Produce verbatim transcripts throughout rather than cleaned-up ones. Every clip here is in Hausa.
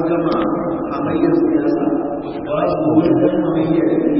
gama hamayyar siyasa ba su wani ɗan hamayyar da ke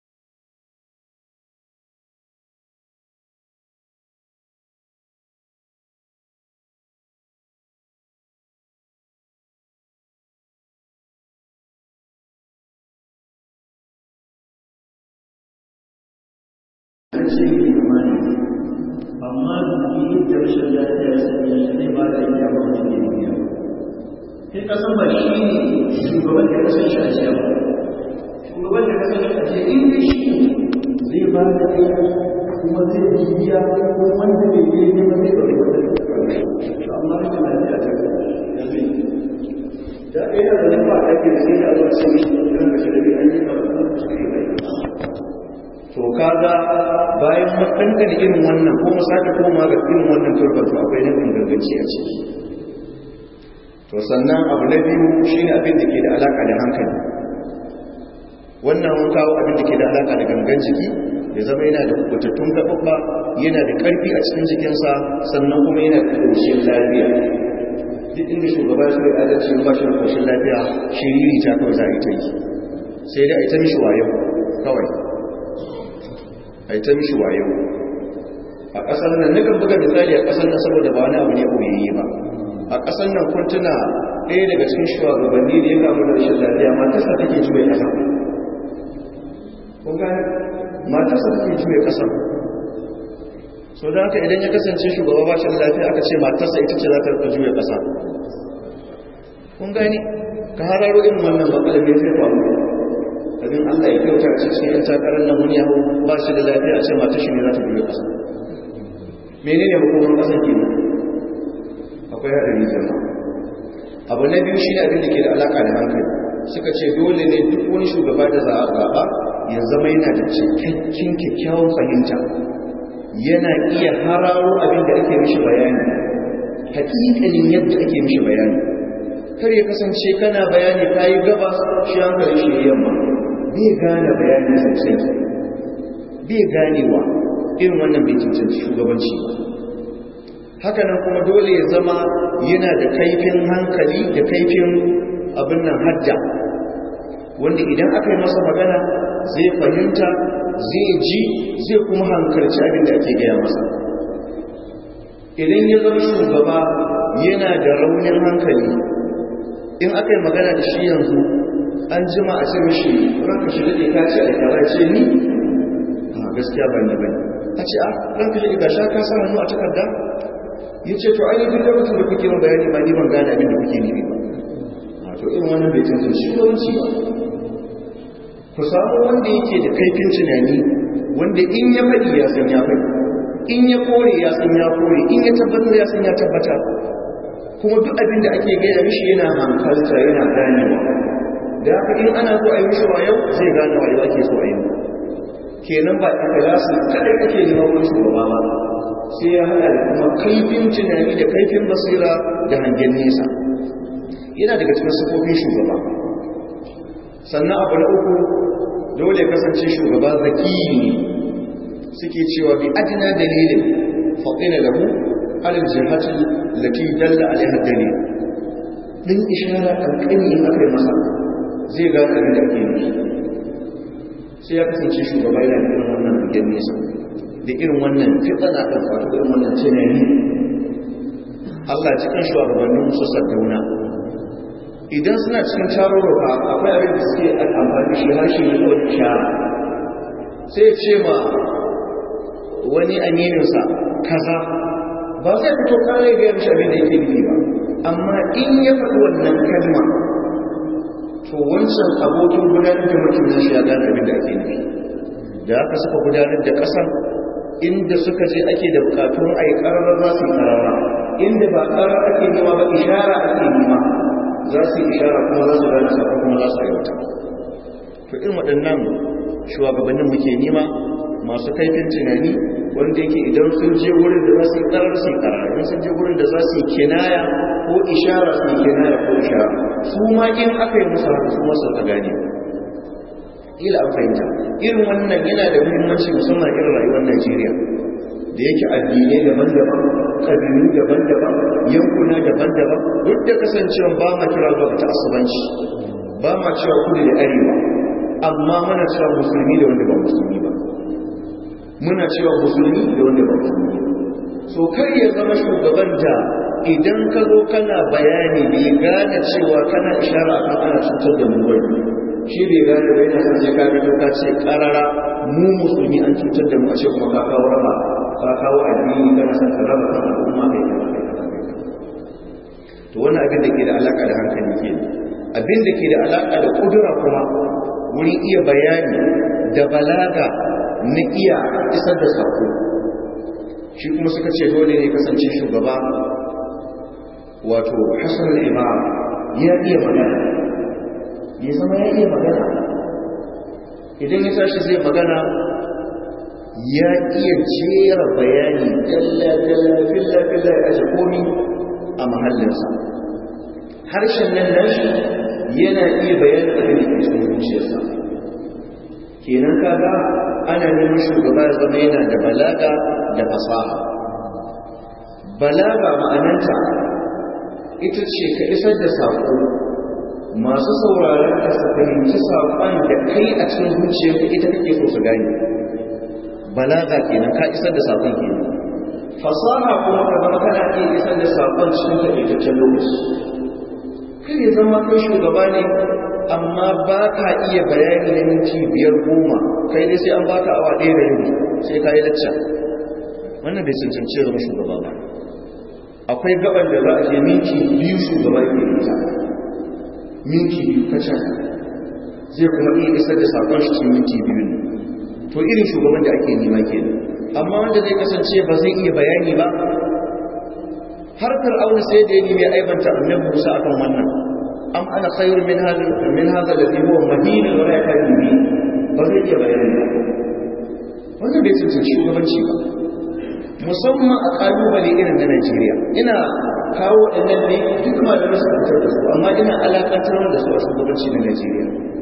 ce imani amma yi da rashin lafiya sai ne ba da iya ba mutum ne biya kai kasan ba shi ne shugaban da kasan shi a cikin shugaban da kasan shi a cikin inda shi zai ba da iya kuma zai biya ko wanda bai yi ne ba zai bari wanda to amma rashin lafiya ta ya zai da ɗaya da nufa a ɗaki da sai da zuwa sai irin da shi da an yi karatu to kaga bayan makanta da irin wannan ko mu sake koma ga irin wannan turban to akwai nufin ganganci a ciki to sannan abu na biyu shine abin da ke da alaka da hankali wannan mun kawo abin da ke da alaka da gangan jiki ya zama yana da kubutattun gaɓaɓɓa yana da ƙarfi a cikin jikinsa sannan kuma yana da ƙoshin lafiya duk inda shugaba su da adalci ba shi da ƙoshin lafiya shiriri ta kawai za a yi ta yi sai dai a ita mishi wayo kawai a ita mishi wayo a ƙasar nan nukan buga misali a ƙasar nan saboda ba wani abu ne ɓoyayye ba a ƙasar nan kun tuna ɗaya daga cikin shugabanni da ya kamu da rashin lafiya matarsa take juya ƙasa kun gane matarsa take juya ƙasa so da haka idan ya kasance shugaba ba shi lafiya aka ce matarsa ita ce za ta rika juya ƙasa kun gane ka hararo irin wannan bakalar ne zai faru abin Allah ya kyauta a cikin yan takarar nan wani yahu ba shi da lafiya a ce matar shi ne za ta juya ƙasa menene hukumar ƙasar kenan akwai haɗari jama'a abu na biyu shi ne abin da ke da alaƙa da hankali suka ce dole ne duk wani shugaba da za a zaɓa ya zama yana da cikakken kyakkyawan fahimta yana iya hararo abin da ake mishi bayani haƙiƙanin yadda ake mishi bayani kar ya kasance kana bayani ka yi gaba shi hankali shi yamma bai gane bayani sosai bai ganewa irin wannan bai cancanci shugabanci ba hakanan kuma dole ya zama yana da kaifin hankali da kaifin abin nan hajja wanda idan aka yi masa magana zai fahimta zai ji zai kuma hankalci abin da ake gaya masa idan ya zama shugaba yana da raunin hankali in aka yi magana da shi yanzu an jima a ce mishi ranka shi daɗe ka ce a kara ce ni a gaskiya ba ni ba a ce a ranka shi ga sha ka sa hannu a takarda ya ce to ainihin duk lokacin da kuke yin bayani ma ni ban gane abin da kuke nufi ba a to irin wannan bai cancan shugabanci ba ku samu wanda yake da kaifin tunani wanda in ya faɗi ya san ya faɗi in ya kore ya san ya kore in ya tabbatar ya san ya tabbata kuma duk abin da ake gaya mishi yana hankalta yana ganewa da haka in ana so a yi mishi wayo zai gane wayo ake so a yi kenan ba ikhlasi kadai ake neman wani shugaba ba sai ya hada da kuma kaifin tunani da kaifin basira da hangen nesa yana daga cikin sifofin shugaba sannan abu na uku dole kasance shugaba zaki ne suke cewa bi adina dalilin faqina lahu alal jihati lati dalla alaiha dalil din ishara kankani aka yi masa zai ga abin da ake nufi sai ya kasance shugaba yana da irin wannan hangen nesa da irin wannan fitana ɗan wato irin wannan tunani Allah cikin shugabannin su saddauna idan suna cikin tarurruka akwai abin da suke amfani shi harshe ne ko ishara sai ya ce ma wani amininsa kaza ba sai fito kare ga mishi abin da yake nufi ba amma in ya faɗi wannan kalma to wancan abokin gudanar da mutumin shi ya gane abin da ake nufi da haka suka gudanar da ƙasar inda suka je ake da bukatun a yi ƙararra za su yi ƙararra inda ba ƙarar ake nema ba ishara ake nema za su yi ishara kuma za su gane sakon kuma za su aiwata to irin waɗannan shugabannin muke nema masu kaifin tunani wanda yake idan sun je wurin da za su yi ƙarar su yi ƙarar idan sun je wurin da za su yi kinaya ko ishara su yi kinaya ko ishara su ma in aka yi musu haka su masu ka gane ila an fahimta irin wannan yana da muhimmanci musamman irin rayuwar Najeriya da yake addinai daban-daban, ƙabilu daban-daban, yankuna daban-daban, duk da kasancewa ba ma kira zuwa ta asubanci, ba ma cewa kudu da arewa, amma muna cewa musulmi da wanda ba musulmi ba. Muna cewa musulmi da wanda ba musulmi ba. So kar ya zama shugaban da idan ka zo kana bayani bai gane cewa kana ishara kan ana cutar da mu wani. Shi bai gane bai na sanje ka ga ka ce karara mu musulmi an cutar da mu a ce kuma ka kawo raba ka kawo addini kana san ka raba kan al'umma kai to wannan abin da ke da alaka da hankali ke abin da ke da alaka da kudura kuma wurin iya bayani da balaga na iya isar da sako shi kuma suka ce dole ne kasance shugaba wato hasan al-imam ya iya magana ya zama ya iya magana idan ya tashi zai magana ya iya jera bayani dalla dalla filla filla ya aje komi a mahallinsa harshen nan nashi yana iya bayanin abin da ke cikin zuciyarsa kenan kaga ana neman shugaba ya zama yana da balaga da fasaha. Balaga ma'ananta ita ce ka isar da saƙo masu sauraron ka su fahimci saƙon da kai a cikin zuciyarka ita kake so su gane. Balaga kenan ka isar da saƙon kenan. Fasaha kuma ka zama kana iya isar da saƙon cikin taƙaitaccen lokaci. Kai ya zama kai shugaba ne amma ba ka iya bayani na minti biyar goma kai dai sai an baka awa ɗaya da yau sai ka yi lacca. Wannan bai cancanci zama shugaba ba. Akwai gaban da za a je minti biyu shugaba ke nita minti biyu kacan zai kuma iya isar da sakon shi cikin minti biyu ne to irin shugaban da ake nema ke amma wanda zai kasance ba zai iya bayani ba har fir'auna sai da ya nemi aibanta annabi Musa akan wannan am ana khairun min hada min hada alladhi huwa mahin wa la yakadu bi ba zai iya bayani ba wannan bai cancanci shugabanci ba musamman a kalubale irin na Najeriya ina kawo waɗannan ne duk malamai su fitar da su amma ina alakantar da su a shugabanci na Najeriya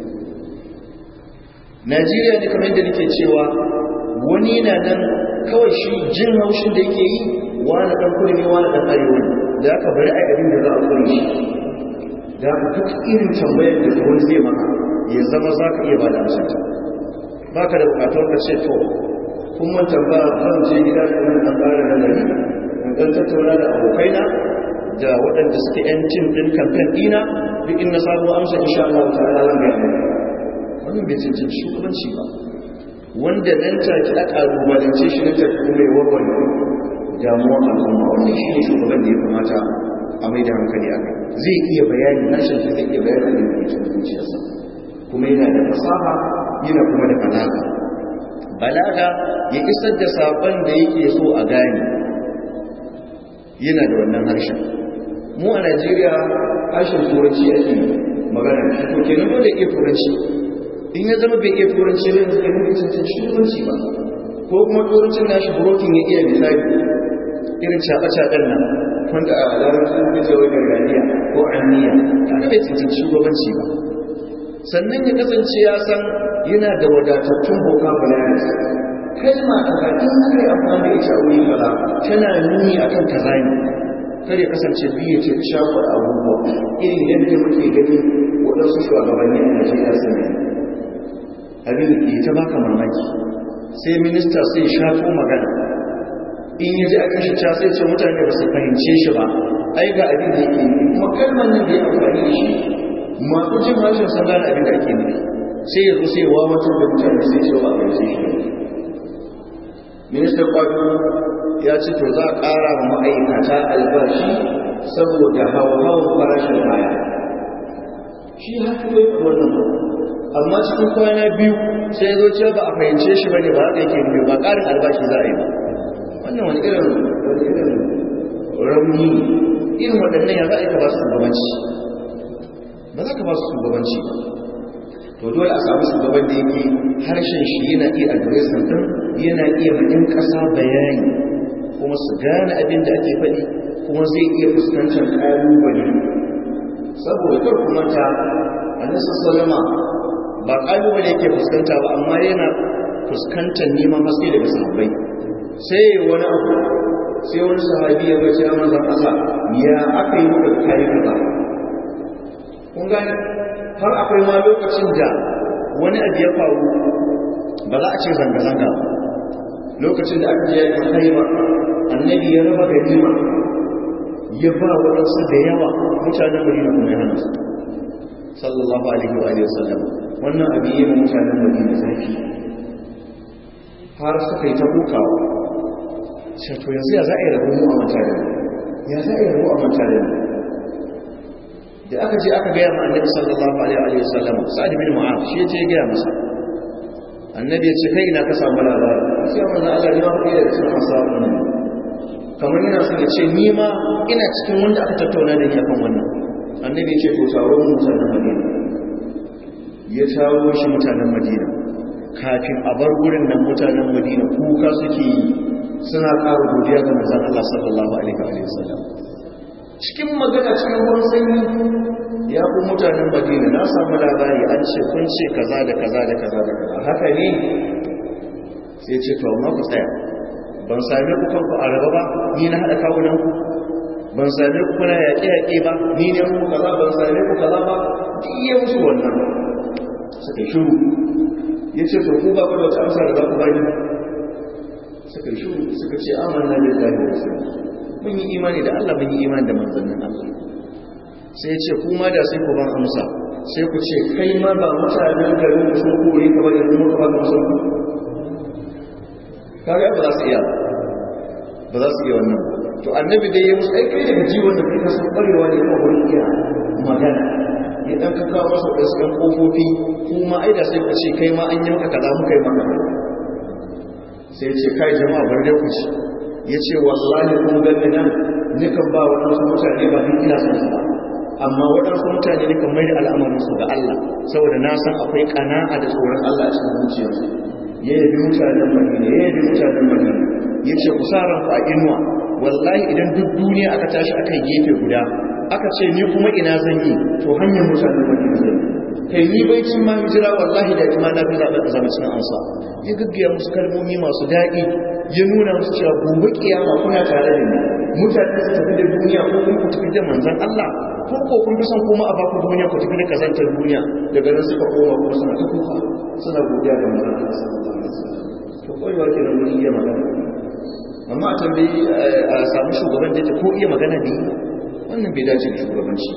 Najeriya ne kamar yadda nake cewa wani na nan kawai shi jin haushin da yake yi wani ɗan kudu ne wani ɗan arewa ne da aka bari a abin da za a kuri shi da duk irin tambayar da wani zai maka ya zama za ka iya ba da amsanta ba ka da bukatar ka ce to kun man tambaya zan je gida da wani ɗan ƙara nazari in ɗan tattauna da abokaina da waɗanda suke ‘yan tim ɗin kamfen ɗina duk in na samu amsa insha Allah ta'ala zan gaya mai wannan bai cancanci shugabanci ba wanda nan take a ƙalubalance shi nan take kuma ya warware damuwar al'umma wannan shi ne shugaban da ya kamata a mai da hankali a kai zai iya bayani nashin zai iya bayani da yake cikin zuciyarsa kuma yana da fasaha yana kuma da balaga balaga ya isar da saƙon da yake so a gane yana da wannan harshen mu a Najeriya harshen turanci ake magana to kenan dole ya turanci in ya zama bai iya turanci ba yanzu kenan bai cancanci turanci ba ko kuma turancin nashi brokin ya iya misali irin caɓa-caɓen nan wanda a larabci ne ce wai garganiya ko anniya kaga bai cancanci shugabanci ba sannan ya kasance ya san yana da wadatattun vocabularies kalma kaza in aka yi amfani da ita a wuri kaza tana nuni akan kaza ne kar ya kasance biyu ce shafa abubuwa irin yadda muke gani waɗansu shugabanni a Najeriya sun yi abin da ke ta baka mamaki sai minista sai shafo magana in ya ji a kan shi ta sai ce mutane ba su fahimce shi ba ai ga abin da yake nufi kuma kalmar nan da ya amfani da shi masu jin harshen sun gane abin da ake nufi sai ya zo sai ya wawatar da mutane sai ce ba a fahimce shi ba ministan kwado ya ce to za a ƙara wa ma'aikata albashi saboda hawa-hawan farashin kaya shi haka bai wannan ba amma cikin kwana biyu sai zo ce ba a fahimce shi bane ba haka yake nufi ba ƙarin albashi za a yi ba wannan wani irin wani irin rauni irin waɗannan ya za a yi ka ba su shugabanci ba za ka ba su shugabanci ba to dole a samu shugaban da yake harshen shi yana iya adiresin ɗin yana iya maɗin ƙasa bayani kuma su gane abin da ake faɗi kuma zai iya fuskantar ƙalubale saboda kar kuma ta anisa salama ba ƙalubale yake fuskanta ba amma yana fuskantar neman haske daga sahabbai sai wani abu sai wani sahabi ya bace a manzon Allah ya aka yi muka kai kaza kun gani har akwai ma lokacin da wani abu ya faru ba za a ce zanga-zanga lokacin da aka je ya kai ba annabi ya raba ganima ya ba waɗansu da yawa mutanen Madina kuma ya hana su sallallahu alaihi wa alihi wasallam wannan abin yi wa mutanen Madina zafi har suka yi ta kokawa sai to yanzu ya za a yi rabu mu a mutane ya za a yi rabu a mutane da aka je aka gaya ma annabi sallallahu alaihi wa sallam sa'ad bin mu'adh shi ya ce ya gaya masa annabi ya ce kai ina ka samu labari sai manzo Allah ya faɗi da cikin asabun nan kamar yana son ya ce ni ma ina cikin wanda aka tattauna da ni akan wannan annabi ya ce to taro mutanen Madina ya taro shi mutanen Madina kafin a bar wurin nan mutanen Madina kuka suke yi suna ƙara godiya ga manzon Allah sallallahu alaihi wa sallam cikin magana cikin ruwan sanyi ya ku mutanen Madina na samu labari an ce kun ce kaza da kaza da kaza da kaza haka ne sai ce to amma ku tsaya ban same ku kanku a raba ba ni na haɗa kawunan ku ban same ku kuna yaƙe-yaƙe ba ni ne ku kaza ban same ku kaza ba duk iya musu wannan suka yi shuru ya ce to ku ba ku da wata amsa da za ku bani suka yi shuru suka ce amanna billahi wa rasulihi mun yi imani da Allah mun yi imani da manzannin Allah sai ya ce ku ma da sai ku ban amsa sai ku ce kai ma ba mutanen garin ku sun kore ka ba da mun ka ba musulmi kaga ba za su iya ba za su iya wannan to annabi dai ya musu ai kai daga ji wannan kai ka san barewa ne kuma gurin iya magana ya dan ka kawo masa wasu ɗan kofofi kuma ai da sai ku ce kai ma an yi maka kaza muka yi maka sai ya ce kai jama'a bar dai ku ci ya ce wallahi kun gani nan nikan ba waɗansu mutane ba duk ina san su ba amma waɗansu mutane nikan mai da al'amarinsu ga Allah saboda na san akwai ƙana'a da tsoron Allah a cikin zuciyarsu ya yabi mutanen Madina ya yabi mutanen Madina ya ce ku sa ranku a inuwa wallahi idan duk duniya aka tashi aka yi gefe guda aka ce ni kuma ina zan yi to hanyar mutanen Madina zan yi kai ni baicin ma hijira wallahi da kuma na fi zaɓen a zama cikin ansa ya gaggaya musu kalmomi masu daɗi ya nuna musu cewa gobe kiyama kuna tare da ni mutane su tafi da duniya ko kun ku tafi da manzon Allah ko ko kun fi son kuma a baku duniya ku tafi da kazantar duniya daga nan suka koma kuma suna ta kuka suna godiya ga manzon Allah sallallahu alaihi wasallam to koyi wa kenan mun iya magana amma a tambayi a samu shugaban da ko iya magana ne wannan bai dace da shugabanci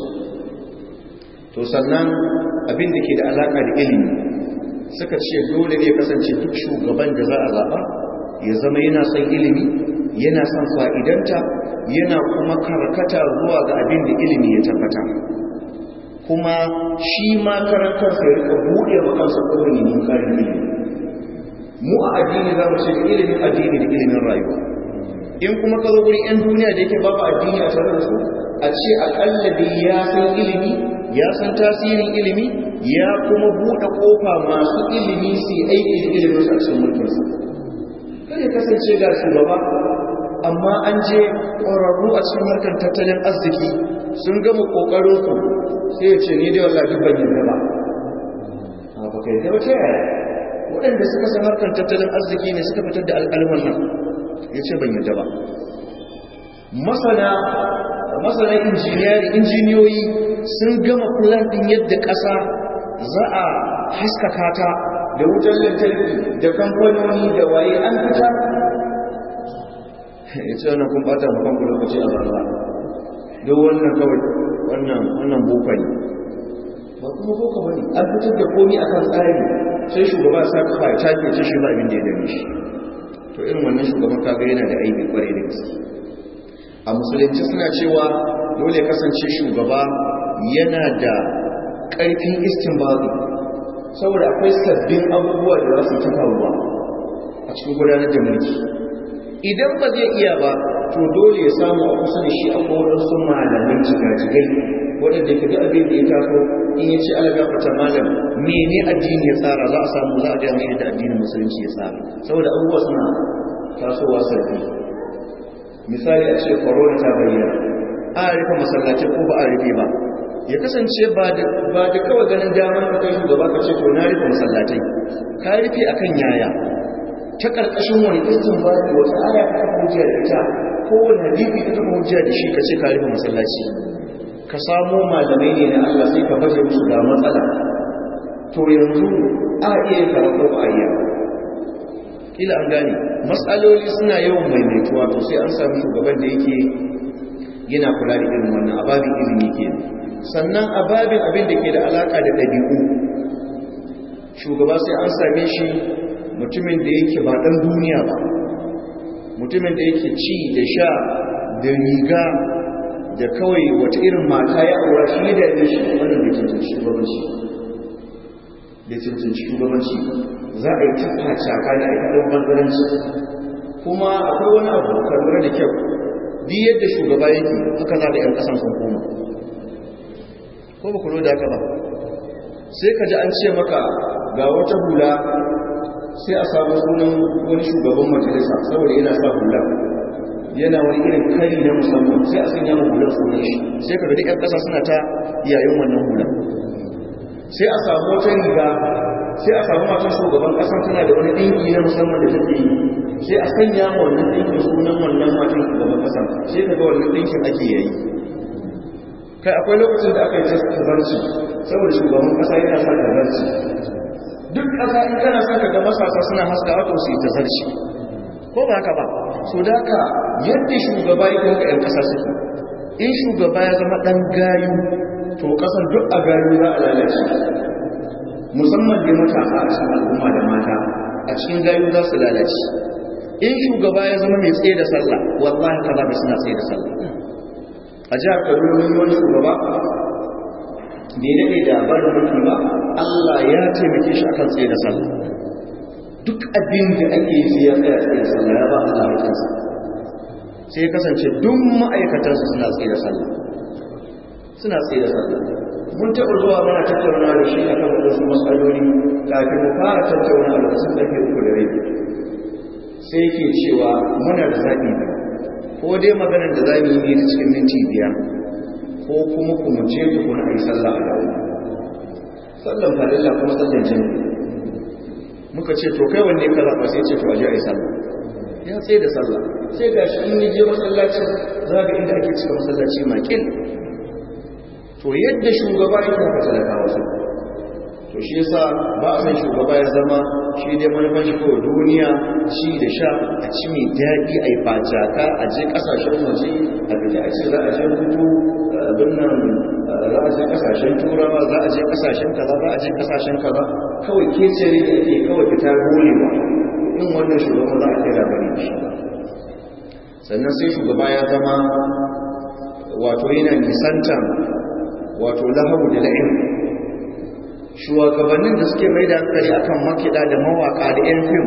to sannan abin da ke da alaka da ilimi suka ce dole ne kasance duk shugaban da za a zaɓa ya zama yana son ilimi yana son fa'idanta yana kuma karkata zuwa ga abin da ilimi ya tabbata kuma shi ma karantar sai rika buɗe wa kansa ƙofar yin karin ilimi mu a addini za mu ce da ilimin addini da ilimin rayuwa in kuma ka zo wurin 'yan duniya da yake babu addini a tare da su a ce aƙalla da ya san ilimi ya san tasirin ilimi ya kuma buɗe ƙofa masu ilimi su yi aiki da ilimin su a cikin mulkinsa kada ya kasance ga shugaba amma an je ƙwararru a cikin harkar tattalin arziki sun gama ƙoƙarinsu sai ya ce ni dai wallah duk ban yarda ba a baka yarda ba ta yaya waɗanda suka san harkar tattalin arziki ne suka fitar da alƙalman nan ya ce ban yarda ba masana masana injiniyari injiniyoyi sun gama plan ɗin yadda ƙasa za a haskaka ta da wutar lantarki da kamfanoni da waye an fita ya ce wannan kun bata mu kanku lokaci a banza don wannan kawai wannan wannan boka ne ba kuma boka bane an fitar da komai akan tsari sai shugaba sa ka ya take ce shi ba abin da ya dame shi to irin wannan shugaban kaga yana da aibi kware da gaske a musulunci suna cewa dole kasance shugaba yana da ƙarfin istinbadi saboda akwai sabbin abubuwa da za su ta faruwa a cikin gudanar da mulki idan ba zai iya ba to dole ya samu a kusa da shi a kowaɗansu malaman jigajigai waɗanda ke duk abin da ya taso in ya ce ala gafata malam mene addini ya tsara za a samu za a ga mai da addinin musulunci ya tsara saboda abubuwa suna tasowa sabbi misali a ce corona ta bayyana a rufe masallaci ko ba a rufe ba ya kasance ba da kawai ganin damar ka kai shugaba ka ce to na rufe masallatai ka rufe akan yaya ta karkashin wani istinbati wata aya ta hujja da ita ko wani hadisi ta kafa hujja da shi ka ce ka rufe masallaci ka samo malamai ne na Allah sai ka baje musu ga matsala to yanzu a iya karatu a iya kila an gane matsaloli suna yawan maimaituwa to sai an samu shugaban da yake yana kula da irin wannan ababin ilimi ke sannan ababin abin da ke da alaka da ɗabi'u shugaba sai an same shi mutumin da yake ba ɗan duniya ba mutumin da yake ci da sha da riga da kawai wata irin mata ya aura shi da ya shi wannan da cancanci shugabanci da cancanci shugabanci za a yi tafa caka da aikatan bangaranci kuma akwai wani abu karbar da kyau bi yadda shugaba yake haka za da 'yan kasan sun koma ko ba kulo da haka ba sai ka ji an ce maka ga wata hula sai a samu sunan wani shugaban majalisa saboda yana sa hula yana wani irin kari na musamman sai a sanya mu hular sunan shi sai ka ga duk 'yan kasa suna ta yayin wannan hula sai a samu wata riga sai a samu matan shugaban kasa tana da wani dinki na musamman da take yi sai a sanya ma wannan dinkin sunan wannan matan shugaban kasa sai ka ga wannan dinkin ake yayi kai akwai lokacin da aka yi tazarci saboda shugaban kasa yana sa tazarci duk kasa in kana sa ka ga masasa suna haska wato su yi tazarci ko ba haka ba so da haka yadda shugaba yake haka yan kasa suke in shugaba ya zama dan gayu to kasan duk a gayu za a lalace musamman da matasa a cikin al'umma da mata a cikin gayu za su lalace in shugaba ya zama mai tsaye da sallah wallahi kaza bai suna tsaye da sallah a jihar kaduna ne wani shugaba bai daɗe da barin mulki ba Allah ya taimake shi akan tsaye da sallah duk abin da ake yi ya tsaya tsaye da sallah ya ba Allah rikinsa sai ya kasance duk ma'aikatansa suna tsaye da sallah suna tsaye da sallah mun taɓa zuwa mana tattauna da shi akan wasu matsaloli kafin mu fara tattauna a lokacin ƙarfe uku da rabi sai yake cewa muna da zaɓi ko dai maganar da za mu yi ta cikin minti biyar ko kuma kuma ce ku kuna a yi sallah a dawo sallan falilla kuma sallan jami'i muka ce to kai wanne ka zaɓa sai ce to a je a yi sallah ya tsaye da sallah sai ga shi in yi je masallacin za ga inda ake cika masallaci makil to yadda shugaba yake haka talakawa su to shi yasa ba a san shugaba ya zama shi dai manufan shi kawai duniya ci da sha a ci mai daɗi a yi facaka a je ƙasashen waje a fita a ce za a je hutu abin nan za a je ƙasashen turawa za a je ƙasashen kaza za a je ƙasashen kaza kawai kecere da ake kawai fita golewa in wannan shugaba za a kai labari da shi sannan sai shugaba ya zama wato yana nisantan wato lahabu da la'in shugabannin da suke mai da hankali akan makiɗa da mawaka da 'yan fim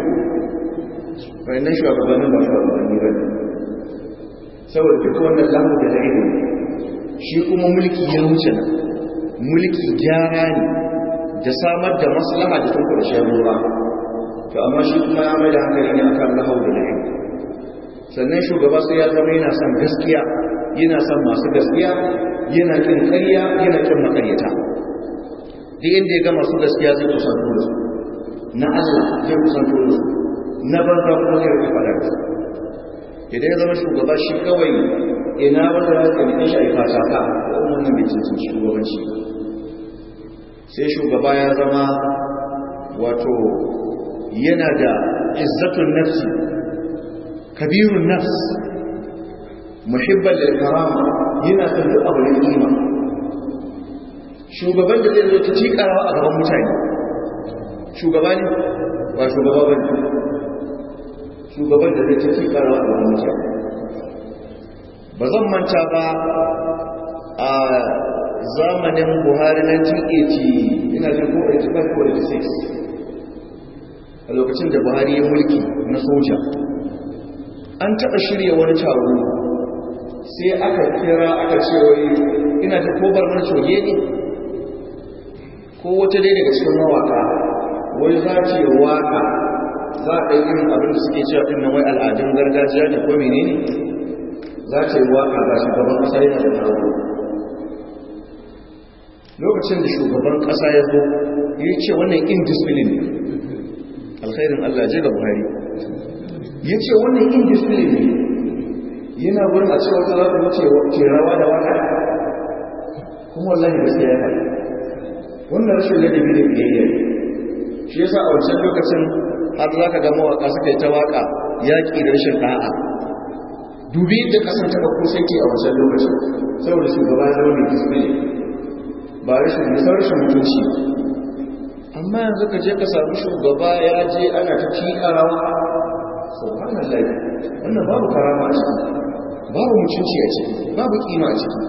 wannan shugabannin ba shugabanni ba ne saboda duk wannan lahabu da la'in shi kuma mulki ya wuce nan mulki gyara ne da samar da maslaha da tun kuɗa shayarwa to amma shi kuma ya mai da hankali ne akan lahabu da la'in sannan shugaba sai ya zama yana son gaskiya yana son masu gaskiya yana kin ƙarya yana kin makaryata duk inda ya ga masu gaskiya zai kusanto da su na Allah zai kusanto da su na banza kuma zai rufe faɗa da su idan ya zama shugaba shi kawai ina wanda ya ka nake shi a fata ka wannan bai cincin shugabanci sai shugaba ya zama wato yana da izzatun nafsi kabirun nafs muhibban lil karama yana son duk abu ne kima shugaban da zai zo ta cikarawa a gaban mutane shugaba ne ba shugaba ba ne shugaban da zai ta cikarawa a gaban mutane ba zan manta ba a zamanin buhari na nineteen eighty ina jin ko eighty-five ko eighty-six a lokacin da buhari ya mulki na soja an taɓa shirya wani taro sai aka kira aka ce wai ina da kobar mana coge ne ko wata dai daga cikin mawaka wai za ce waka za a ɗan irin abin da suke cewa ɗin wai al'adun gargajiya ne ko menene za ce waka ga shugaban ƙasa yana da taro lokacin da shugaban ƙasa ya zo ya ce wannan indiscipline ne alkhairin Allah je ga Buhari ya ce wannan indiscipline ne yana gurin a cewa ta za ta wuce ke rawa da waka kuma wallahi gaskiya ya faɗi wannan rashin ladabi da biyayya shi yasa a wancan lokacin har za ka ga mawaƙa suka yi ta waƙa yaƙi da rashin ɗa'a dubi da ƙasar ta ɗauko sanke a wancan lokacin saboda shugaba ya zama mai discipline ba rashin nisan rashin mutunci amma yanzu ka je ka samu shugaba ya je ana ta kiƙa rawa subhanan lafi wannan babu karama a ciki babu mutunci a ciki babu ƙima a ciki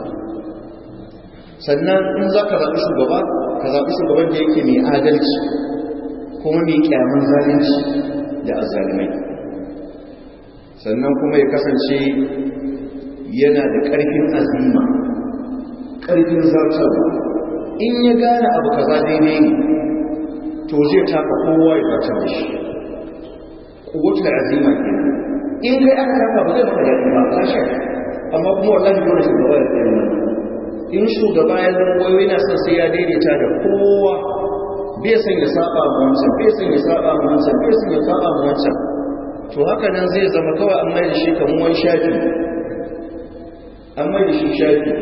sannan in za ka zaɓi shugaba ka zaɓi shugaban da yake mai adalci kuma mai ƙyamun zalunci da azzalimai sannan kuma ya kasance yana da ƙarfin azima ƙarfin zartarwa in ya gane abu kaza daidai ne to zai taka kowa ya zartar da shi kuwatar azima kenan in kai aka taka ba zai maka daɗi ba ka shi amma kuma wallahi dole shugaba ya tsaye wannan in shugaba ya zama wayo yana son sai ya daidaita da kowa bai son ya saba mu wancan bai son ya saba mu wancan bai son ya saba mu wancan to haka nan zai zama kawai an mai da shi kamar wani shafi an mai da shi shafi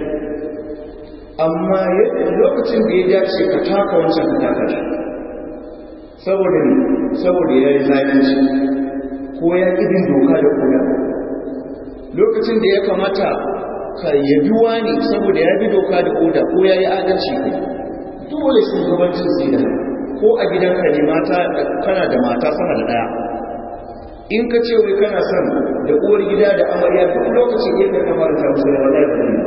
amma lokacin da ya dace ka taka wancan ka taka shi saboda ne saboda ya yi zalunci ko ya ƙidin doka da koya lokacin da ya kamata ka yabi wani saboda ya bi doka da koda ko ya yi adalci ne dole shugabancin sai da ko a gidanka ne mata kana da mata sama da ɗaya in ka ce wai kana son da uwar gida da amarya duk lokacin yadda ka fara ta musu da wallahi ba ne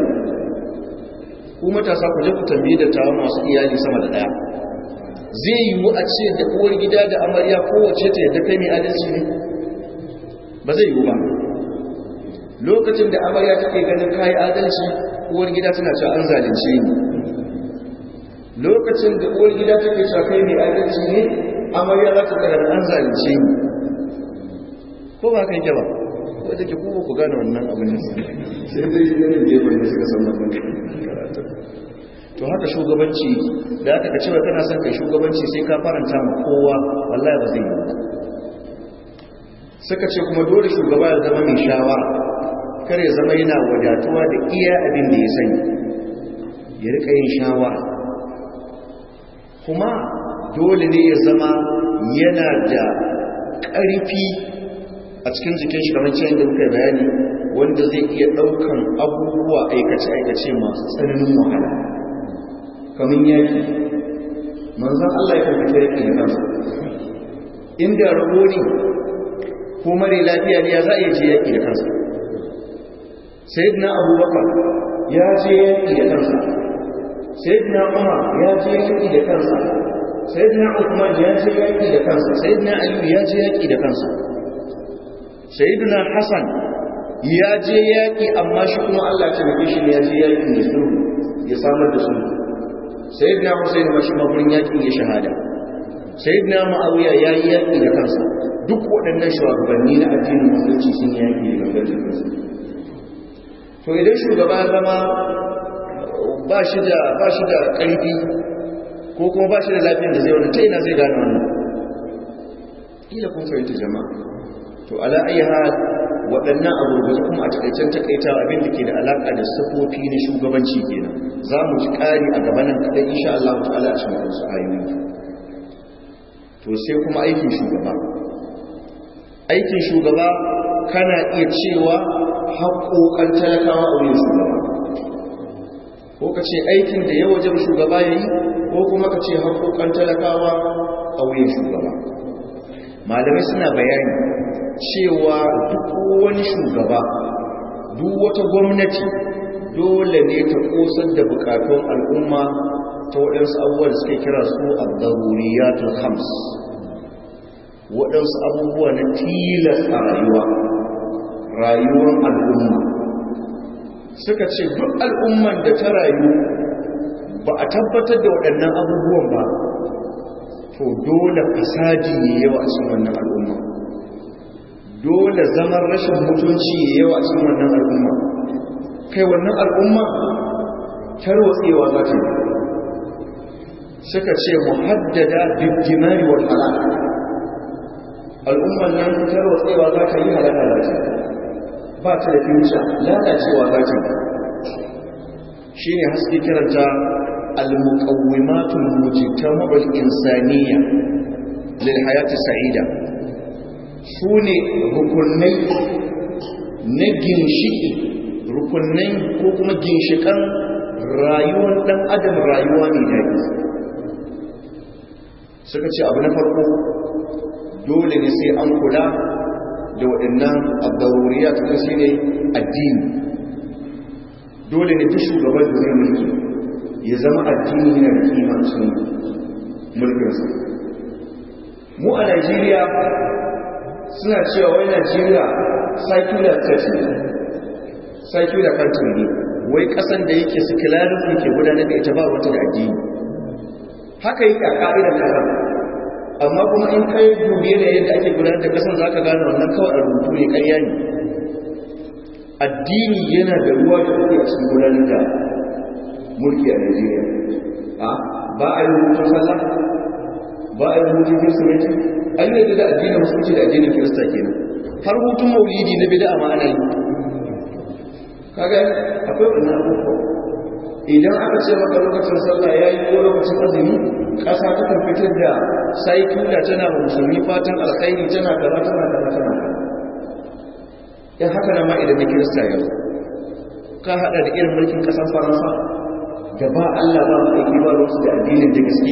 ku matasa ku je ku tambayi da tawa masu iyali sama da daya zai yiwu a ce da uwar gida da amarya kowace ta yadda kai mai adalci ne ba zai yiwu ba lokacin da amarya take ganin kai adalci uwar gida tana cewa an zalunce ni lokacin da uwar gida take cewa kai mai adalci ne amarya za ta tsara an zalunce ni ko ba kai ba ko take ku ku gane wannan abin ne sai dai yana gefe ne suka san wannan karatu to haka shugabanci da aka ka cewa kana son kai shugabanci sai ka faranta ma kowa wallahi ba zai yi suka ce kuma dole shugaba ya zama mai shawara kar ya zama yana wadatuwa da iya abin da ya sani ya rika yin shawara kuma dole ne ya zama yana da ƙarfi a cikin jikin shi kamar cikin da muka bayani wanda zai iya ɗaukan abubuwa aikace-aikace masu tsananin wahala kamar yaki manzan Allah ya karfata yaki da kansa inda rabo ne ko mare lafiya ne ya za a yi je yaki da kansa sayyidina abubakar ya je yaki da kansa sayyidina umar ya je yaki da kansa sayyidina uthman ya je yaki da kansa sayyidina ali ya je yaki da kansa sayyidina hasan ya je yaki amma shi kuma Allah ya tabbata shi ya je yaki ne sulhu ya samar da sulhu sayyidina husayn ma shi ma gurin yaki ya shahada sayyidina muawiya ya yi yaki da kansa duk waɗannan shugabanni na addinin musulunci sun yi yaki da kansu to idan shugaba ya zama ba shi da ba shi da ƙarfi ko kuma ba shi da lafiyar da zai wani ta ina zai gane wannan ila kun fahimta jama'a to ala ayi hal waɗannan abubuwa kuma a takaicen takaita abin da ke da alaƙa da safofi na shugabanci kenan za mu ji ƙari a gabanin kaɗai insha Allah ta'ala a cikin wasu ayoyi to sai kuma aikin shugaba aikin shugaba kana iya cewa haƙoƙan talakawa a wurin shugaba ko ka ce aikin da ya wajen shugaba ya yi ko kuma ka ce haƙoƙan talakawa a wurin shugaba malamai suna bayani cewa duk wani shugaba duk wata gwamnati dole ne ta kosar da bukatun al'umma ta waɗansu abubuwa da suke kira su ad-daruriyatul khams waɗansu abubuwa na tilas a rayuwa rayuwar al'umma suka ce duk al'umman da ta rayu ba a tabbatar da waɗannan abubuwan ba to dole fasadi ne yawa a cikin wannan al'umma dole zaman rashin mutunci ne yawa a cikin wannan al'umma kai wannan al'umma tarwatsewa za ta yi suka ce muhaddada bil jimari wal halal al'ummar nan tarwatsewa za ta yi halaka za ta ba ta da future lalacewa za ta shi ne haske kiranta al-muqawwimatul mujtama'ul insaniyya lil hayati sa'ida su ne rukunai na ginshiki rukunai ko kuma ginshikan rayuwar dan adam rayuwa ne daɗi suka ce abu na farko dole ne sai an kula da waɗannan abdaruriya ta shi ne addini dole ne duk shugaban da zai mulki ya zama addini yana da kima cikin mulkinsa mu a Najeriya suna cewa wai Najeriya secular state ne secular country ne wai kasan da yake secularism ke gudanar da ita ba wata da addini haka yake a ka'idar kasa amma kuma in kai dubi da yadda ake gudanar da kasan zaka gane wannan kawai a rubutu ne ƙarya ne addini yana da ruwa da kuke a cikin gudanar da mulki a Najeriya a ba a yi rubutun sallah ba a yi rubutun kirsimeti an yi da addinin musulunci da addinin kirista kenan har hutun maulidi na bid'a ma ana yi kaga akwai wannan abubuwa idan aka ce maka lokacin sallah yayi ko lokacin azumi kasa ta kan fitar da saikula tana wa musulmi fatan alkhairi tana kaza tana kaza tana in haka na ma idan da kirista yau ka hada da irin mulkin kasar faransa da ba Allah ba mu aiki ba lokacin da addinin da gaske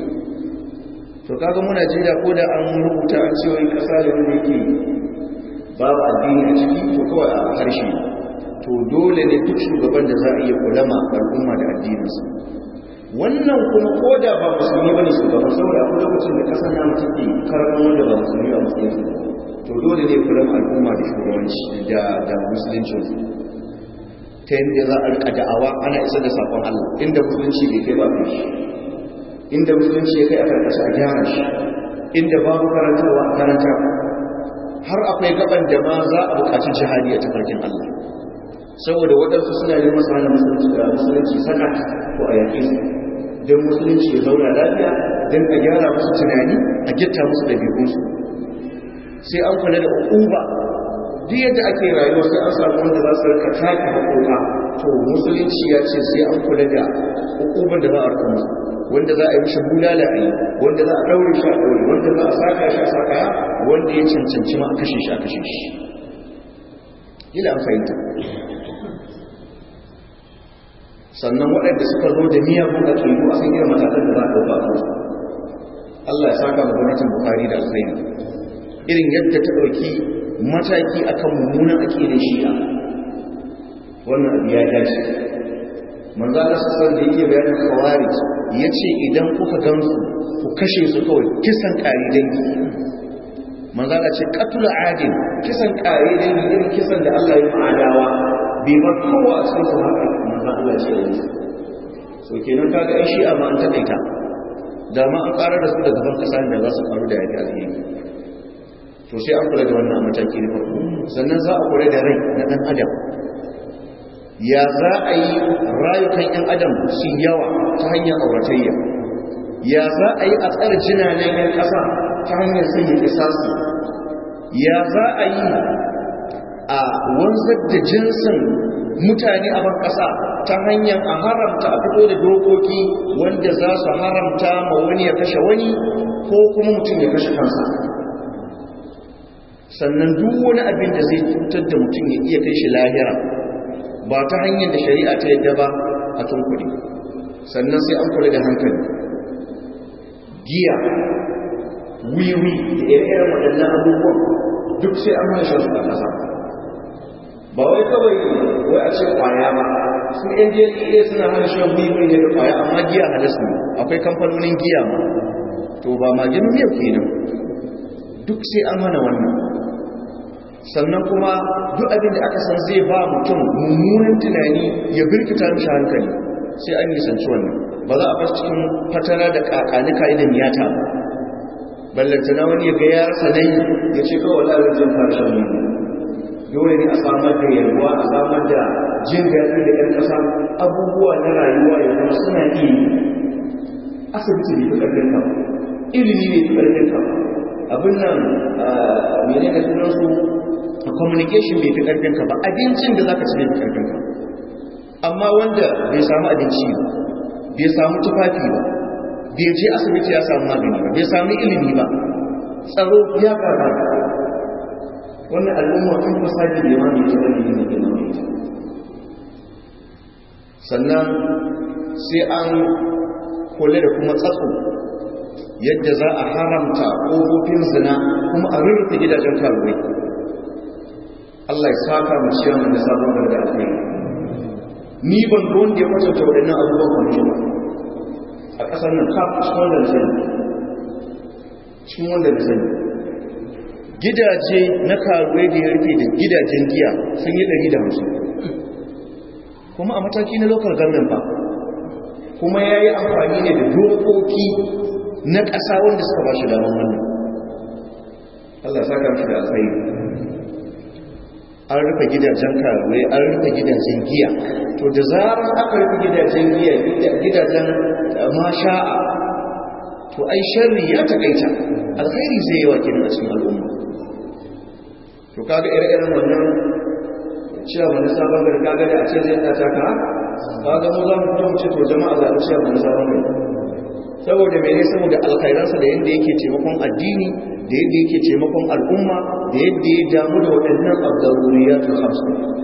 to kaga muna jira ko da an rubuta an ce wai kasa da wanda yake babu addini a ciki to kawai a harshe to dole ne duk shugaban da za a iya kulama al'umma da addininsa wannan kuma ko da ba musulmi bane shugaban saboda akwai lokacin da kasar namu take karamin wanda ba musulmi a musulunci to dole ne kulama al'umma da shugabanci da da musulunci ta yadda za a rika da'awa ana isa da sakon Allah inda musulunci bai kai ba kai inda musulunci ya kai a karkashin a gyara shi inda babu karantarwa a karanta har akwai gaban da ma za a buƙaci jihadi a tafarkin Allah saboda waɗansu suna yin masu hana musulunci sana ko a yaƙi su don musulunci ya zauna lafiya don a gyara musu tunani a gitta musu ɗabi'unsu sai an kula da uba duk yadda ake rayuwa sai an samu wanda za su rika take haƙoƙa to musulunci ya ce sai an kula da uban da za a rika musu wanda za a yi mishi bulala a yi wanda za a ɗaure shi a ɗaure wanda za a saka shi a saka wanda ya cancanci ma a kashe shi a kashe shi ila an fahimta sannan waɗanda suka zo da miyagun a ƙidu a san irin matakan da za a ɗauka a kansu Allah ya saka ma gwamnatin Buhari da alkhairi irin yadda ta ɗauki mataki akan mummunan aƙidar shi'a wannan abu ya dace manzo Allah sallallahu da yake bayanin khawarij yace idan kuka gansu ku kashe su kawai kisan kare dangi manzo Allah ce qatul adil kisan kare dangi irin kisan da Allah ya ma'adawa bai bar kowa a cikin haka manzo Allah ce yanzu so kenan kaga ai shi'a ma an takaita da ma an ƙara da su daga ban kasa da za su faru da yaki alheri to sai an kula da wannan mataki na farko sannan za a kula da rai na dan adam ya za a yi rayukan ‘yan adam su yawa ta hanyar auratayya ya za a yi a tsara jinanen ‘yan ƙasa ta hanyar sanya kisasu ya za a yi a wanzar da jinsin mutane a ban ƙasa ta hanyar a haramta a fito da dokoki wanda za su haramta ma wani ya kashe wani ko kuma mutum ya kashe kansa sannan duk wani abin da zai cutar da mutum ya iya kai shi lahira ba ta hanyar da shari'a ta yadda ba a tun kuɗi sannan sai an kula da hankali giya wiwi da irin waɗannan abubuwan duk sai an hana shan su a ƙasa ba wai kawai wai a ce ƙwaya ba su yan jeliya suna hana shan wiwi ne da ƙwaya amma giya halas ne akwai kamfanonin giya ma to ba ma ginin yau kenan duk sai an hana wannan sannan kuma duk abin da aka san zai ba mutum mummunan tunani ya birkita mishi hankali sai an nisanci wannan ba za a bar cikin fatara da kakanika idan miyata ba ballantana wani ya ga ya rasa nai ya ce kawai wala rajin farshen ne dole ne a samar da yalwa a samar da jin daɗi da ƴan ƙasa abubuwa na rayuwa ya zama suna iya yi asibiti ne fi ƙarfin ka ilimi ne fi ƙarfin ka abin nan mene da sunansu communication bai fi karfinka ba, abincin da za ka ci bai fi karfinka, amma wanda bai samu abinci ba, bai samu tufafi ba, bai je asibiti ya samu magani ba, bai samu ilimi ba, tsaro ya ƙara wannan al'umma kan fasadi da yawan yake wani yin da yawan yake. Sannan sai an kula da kuma tsatso yadda za a haramta ƙofofin zina kuma a rurrufe gidajen karuwai. Allah ya saka mu ciyar da sabon garga alkhairi. Ni ban ga wanda ya kwatanta waɗannan abubuwan kwamishin ba a ƙasar nan ka cikin wanda na sani cikin wanda na sani gidaje na karuwai da ya rufe da gidajen giya sun yi ɗari da hamsin kuma a mataki na local government ba, kuma ya yi amfani ne da dokoki na ƙasa wanda suka ba shi damar wannan. Allah saka shi da alkhairi. An rufe gidajen karuwai, an rufe gidajen giya, to da zarar aka rufe gidajen giya, gidajen masha'a, to ai sharri ya takaita, alkhairi zai yi wa kenan a cikin al'umma. To kaga ire-iren wannan cewa wani sabon gari kaga da a ce zai ta taka, kaga mu za mu fito mu ce to jama'a za a cewa wani sabon gari. Saboda mene? Saboda alkhairansa da yadda yake taimakon addini, da yadda yake taimakon al'umma, da yadda ya damu da waɗannan abdaruriyatul hamsu.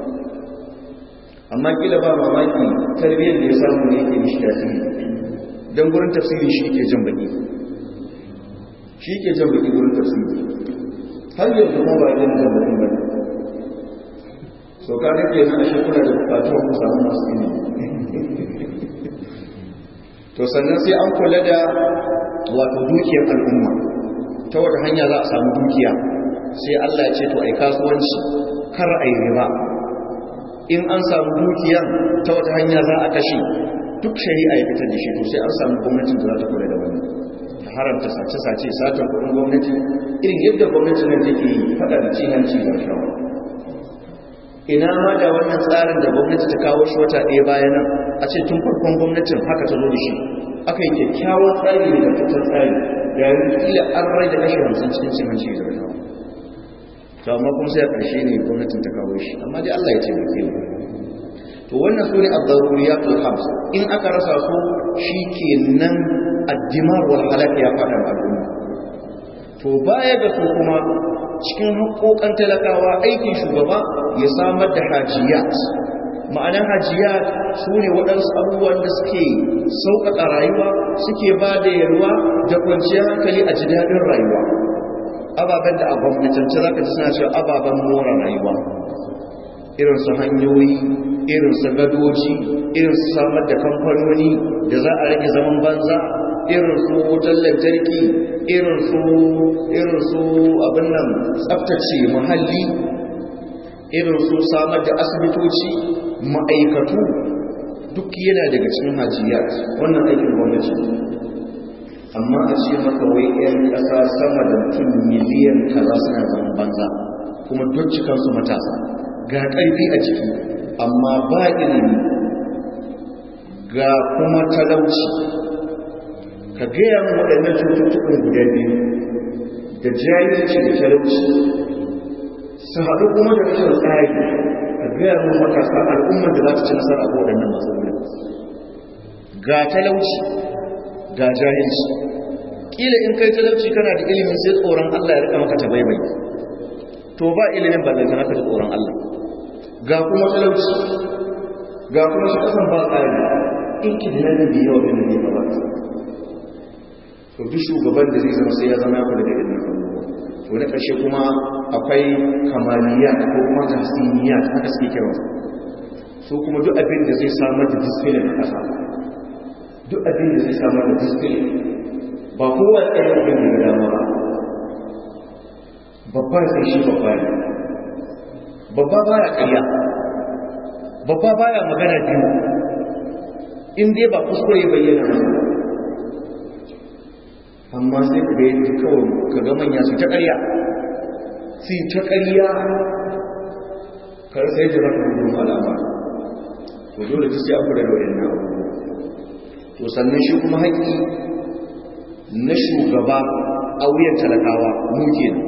Amma kila ba mamaki tarbiyyar da ya samu ne yake mishi tasiri, don gurin tafsiri shi ke jan baki shi ke jan baki gurin tafsiri har yanzu kuma ba yin jan baki ba. So ka rike na ashe kuna da bukatuwa ku samu masu ilimi. To sannan sai an kula da wato dukiyar al'umma, ta wata hanya za a samu dukiya, sai Allah ya ce to ai kasuwanci kar ai riba. In an samu dukiya ta wata hanya za a kashe, duk shari'a ya fitar da shi, to sai an samu gwamnatin da za ta kula da wannan, ta haramta sace-sace satan kuɗin gwamnati irin yadda gwamnatin nan take yi faɗa da cin hanci da rashawa. Ina ma da wannan tsarin da gwamnati ta kawo shi wata ɗaya bayan nan, a ce tun farkon gwamnatin haka ta zo da shi, aka yi kyakkyawan tsari da tattalin tsari da yanzu kila an rai da kashe hamsin cikin cin hanci da rashawa. To amma kuma sai a ƙarshe ne gwamnatin ta kawo shi, amma dai Allah ya ce mai kewa. To wannan su ne ad-daruriyatul khams, in aka rasa su shi kenan addimar wal halak ya fada ma al'umma. To baya ga su kuma cikin haƙoƙan talakawa aikin shugaba ya samar da hajiyat. Ma'anar hajiyat su ne waɗansu abubuwan da suke sauƙaƙa rayuwa, suke ba da yalwa da kwanciyar hankali a ji daɗin rayuwa. Ababen da a gwamnatance za ka ji suna cewa ababen more rayuwa, irin su hanyoyi, irin su gadoji, irin su samar da kamfanoni da za a rage zaman banza, irin su wutar lantarki, irin su irin su abin nan tsaftace muhalli, irin su samar da asibitoci, ma'aikatu, duk yana daga cikin hajiyat wannan aikin gwamnati. Amma a ce maka wai 'yan ƙasa sama da mutum miliyan kaza suna zaman banza, kuma duk cikansu matasa, ga ƙarfi a ciki amma ba ilimi, ga kuma talauci. Ka gaya mu waɗannan cututtukan guda biyu da jahilci da talauci su haɗu kuma da rashin tsari, ka gaya mu matasa al'ummar da za su ci nasara a waɗannan matsaloli. Ga talauci ga jahilci, kila in kai talauci kana da ilimin sai tsoron Allah ya rika maka tabaibai, to ba ilimin ba zai naka da tsoron Allah. Ga kuma talauci, ga kuma shi kasan ba tsari, in ki da nan da yawa da ne ba ba. To duk shugaban da zai zama sai ya zama kula da ilimin abubuwa. To na ƙarshe kuma akwai kamaliyat ko kuma tahsiniyat, haka suke kira su kuma duk abin da zai samar da discipline a ƙasa, duk abin da zai samar da discipline, ba kowa tsaye abin da dama ba. Babba sai shi babba ne, babba baya ƙarya, babba baya magana biyu, in dai ba kuskure bayyana masa. Amma sai ku ga yadda kawai ka ga manya su ta ƙarya, su ta ƙarya, kar sai da zaka rubuta alama. To dole ta sai an kula da wannan abubuwa. To sannan shi kuma haƙƙi na shugaba a wuyan talakawa mu kenan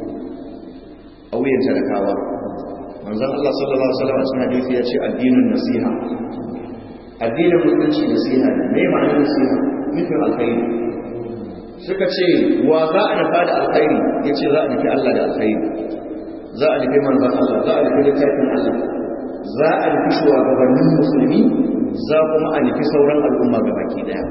a wuyan talakawa manzon Allah sallallahu alaihi wasallam a cikin hadisi ya ce addinin nasiha addinin musulunci nasiha ne me ma'anar nasiha nufin alkhairi suka ce wa za a nufa da alkhairi yace za a nufi Allah da alkhairi za a nufi manzon Allah za a nufi littafin Allah za a nufi shugabannin musulmi za kuma a nufi sauran al'umma gabaki daya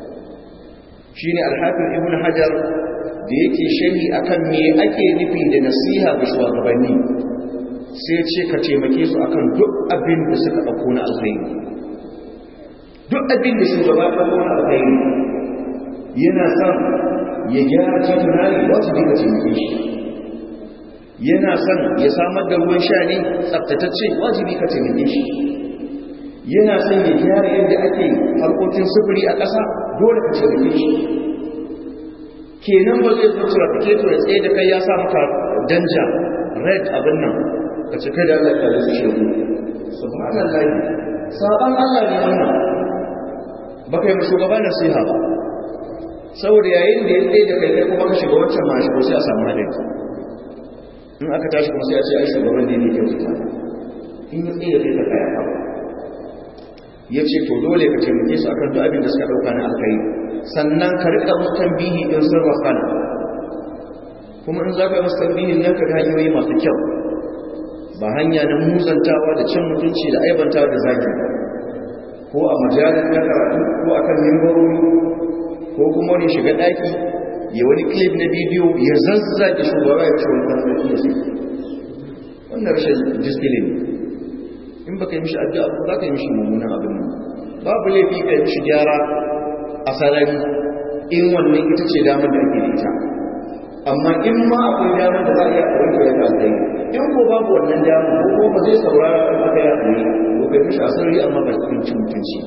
shine al-hafiz ibn hajar da yake sharhi akan me ake nufi da nasiha ga shugabanni sai ce ka taimake su akan duk abin da suka dauko na alkhairi duk abin da shugaba ya dauko na alkhairi yana son ya gyara tunani wasu da ka taimake shi yana son ya samar da ruwan sha ne tsaftatacce wajibi ka taimake shi yana son ya gyara yadda ake harkokin sufuri a ƙasa dole ka taimake shi kenan ba zai zo trafficator ya tsaye da kai ya sa maka danja red abin nan ka ce kai da Allah ya kalle su shegu subhanallahi saban Allah ne wannan ba kai shugaba nasiha ba saboda yayin da ya tsaye da kai kai kuma ka shiga wancan ma shi ko sai a samu hadari in aka tashi kuma sai a ce ai shugaban ne ne kyauta in ya tsaye da kai ka kaya ba ya ce to dole ka taimake su akan duk abin da suka dauka na alkhairi sannan ka rika musu tambihi in sun rafana kuma in za ka yi musu tambihin nan ka ga hanyoyi masu kyau ba hanya na muzantawa da cin mutunci da aibantawa da zagi ko a majalis na karatu ko a kan mimbarori ko kuma wani shiga ɗaki ya wani clip na bidiyo ya zazzage shugaba ya ce wani ɗan da su wannan rashin discipline in baka yi mishi addu'a za ka yi mishi mummunan abin nan babu laifi ka yi mishi gyara a sarari in wannan ita ce damar da ake da ita amma in ma akwai damar da za a iya kawai da ya kalai in ko babu wannan damar ko ba zai saurara kan aka ya kawai ko ka yi mishi a sarari amma ba cikin cin mutunci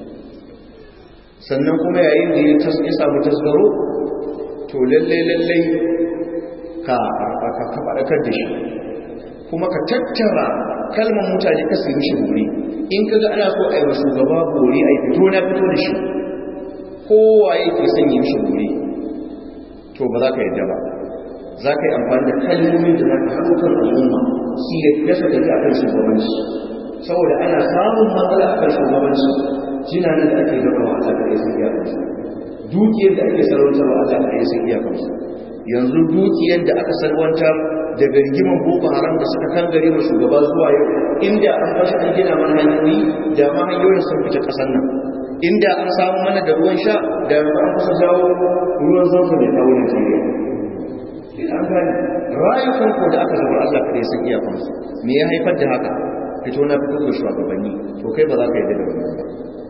sannan kuma yayin da ya samu tasgaro to lallai lallai ka faɗakar da shi kuma ka tattara kalmar mutane ka sai mishi bore in kaga ana so a yi wa shugaba bore a yi fito na fito da shi kowaye ke sanya mishi bore to ba za ka yadda ba za ka yi amfani da kalmomin da za ka haɗo kan al'umma su ya dasa tafi a kan shugabanci saboda ana samun matsala a kan shugabanci jina nan da ake gaba wa Allah ka yi sun iya kansu dukiyar da ake sarautar wa Allah ka yi sun iya kansu yanzu dukiyar da aka sarwantar daga rigiman boko haram da suka kan gare wa shugaba zuwa yau inda an fashi an gina mana hanyoyi da ma hanyoyin sun fita ƙasar nan inda an samu mana da ruwan sha da yanzu an kusa jawo ruwan zanzu mai kawo Najeriya ina an gani rayukan ko da aka zama Allah kadai sun iya kansu me ya haifar da haka fito na fito da shugabanni to kai ba za ka yi da wannan ba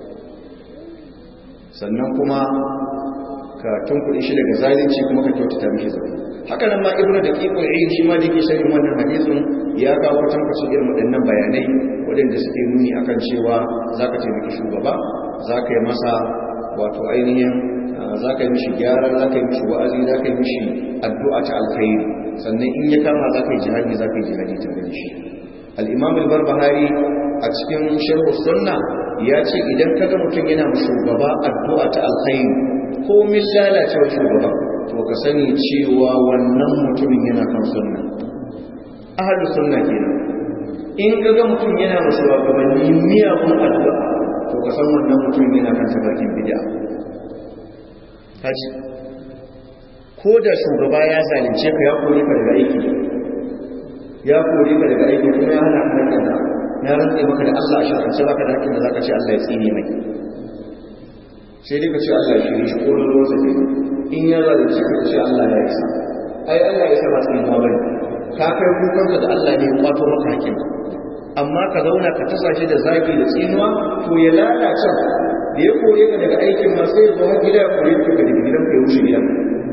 sannan kuma ka tunkuɗe shi daga zalunci kuma ka kyautata mishi zaune haka nan ma ibnu da kikul ayin shi ma da yake sharhin wannan hadisin ya kawo kwatankwacin irin waɗannan bayanai waɗanda suke nuni akan cewa za ka taimaki shugaba za ka yi masa wato ainihin za ka yi mishi gyara za ka yi mishi wa'azi za ka yi mishi addu'a ta alkhairi sannan in ya kama za ka yi jihadi za ka yi jihadi tare da shi al-imam al-barbahari a cikin sharh sunna ya ce idan kaga mutum yana mu shugaba addu'a ta alkhairi ko min lalacewar shugaba to ka sani cewa wannan mutumin yana kan sunna ahlus sunna kenan in kaga mutum yana mu shugabanni miyagun addu'a to ka san wannan mutumin yana kan tabarkin bid'a kaji ko da shugaba ya zalunce ka ya kore ka daga aiki ya kore ka daga aiki kuma ya hana ka hakkin da ya rantse maka da Allah a shirkance baka da hakkin da zaka ce Allah ya tsine mai sai dai ka ce Allah ya shirye shi ko da ruwan sa in ya zalunce ka ce Allah ya isa ai Allah ya isa ba sai ma bane ka kai kukanka da Allah ne ya kwato maka hakkin amma ka zauna ka tasa shi da zaki da tsinuwa to ya lalace da ya kore ka daga aikin ma sai ya zo har gida ya kore ka daga gidan ka ya wuce gidan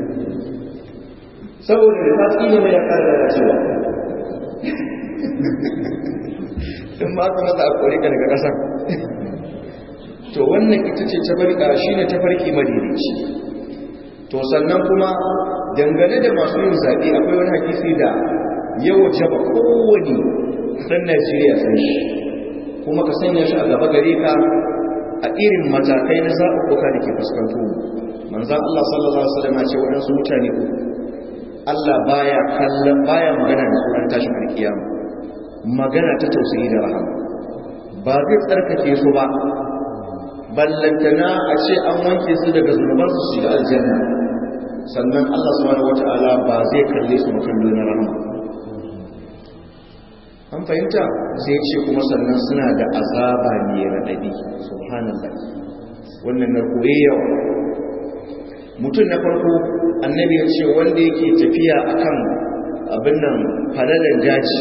saboda da ta tsine mai ya kara lalacewa in ma ka masa a kore ka daga ƙasar to wannan ita ce tafarka shi ne tafarki madirici to sannan kuma dangane da masu yin zaɓe akwai wani hadisi da ya wajaba kowane ɗan Najeriya san shi kuma ka sanya shi a gaba gare ka a irin matakai na zaɓuɓɓuka da ke fuskanto manzon Allah sallallahu alaihi wasallam ya ce waɗansu mutane uku Allah baya kallon baya magana da su ran tashin alkiyama magana ta tausayi da rahama ba zai tsarkake su ba ballantana a ce an wanke su daga zunubansu su shiga aljanna sannan Allah subhanahu wata'ala ba zai kalle su makallo na rahama an fahimta sai ce kuma sannan suna da azaba mai raɗaɗi subhanallah wannan na koye yawa mutum na farko annabi ya ce wanda yake tafiya akan abin nan falalan daji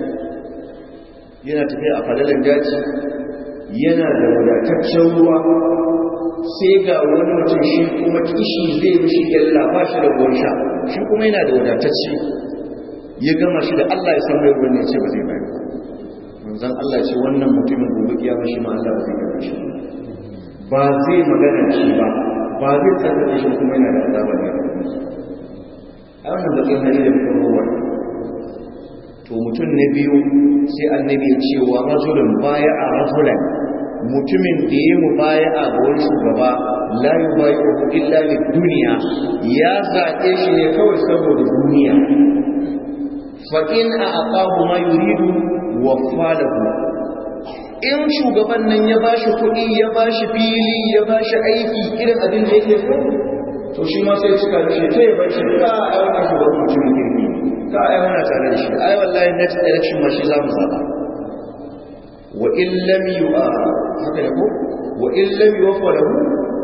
yana tafiya a falalan daji yana da wadataccen ruwa sai ga wani mutum shi kuma kishi zai mishi yalla ba shi da ruwan sha shi kuma yana da wadatacce ya gama shi da Allah ya san mai ruwan ne ce ba zai bayar manzon Allah ce wannan mutumin gobe kiyama shi ma Allah ba zai gama shi ba zai magana shi ba ba zai tsarkake shi kuma yana da azaba ne a wannan bakin hali da mutum ruwa to mutum na biyu sai annabi ya ce wa rajulun baya a rajulan mutumin da ya mu baya a ga wani shugaba la yubayu illa lid dunya ya zaɓe shi ne kawai saboda duniya fa in aqahu ma yuridu wafalahu in shugaban nan ya bashi kuɗi ya bashi fili ya bashi aiki irin abin da yake so to shi ma sai cika da shi sai bar shi ka ai wannan shugaban mutumin kirki ka ai muna tare da shi ai wallahi next election ma shi za mu zaba wa in lam yu'a haka ne ko wa in lam yuwaffa lahu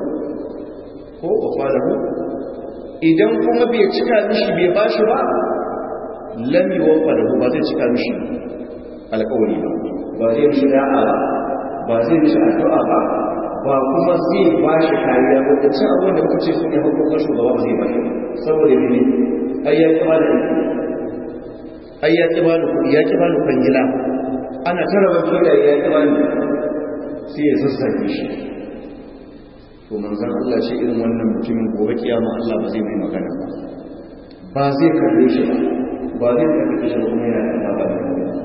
ko wafa lahu idan kuma bai cika mishi bai bashi ba lam yuwaffa lahu ba zai cika mishi alƙawari ba ba zai mishi da'a ba ba zai mishi addu'a ba ba kuma zai ba shi kariya ba da cin abin da muka ce su ne hukumar shugaba ba zai ba saboda ne ai ya ƙi ba da ai ya ƙi ba da kuɗi ya ƙi ba da kwangila ana tara ba ke da ya ƙi ba da sai ya zazzage shi to manzan Allah ce irin wannan mutumin gobe kiyama Allah ba zai mai magana ba ba zai kalle shi ba ba zai kalle shi ba kuma yana da ba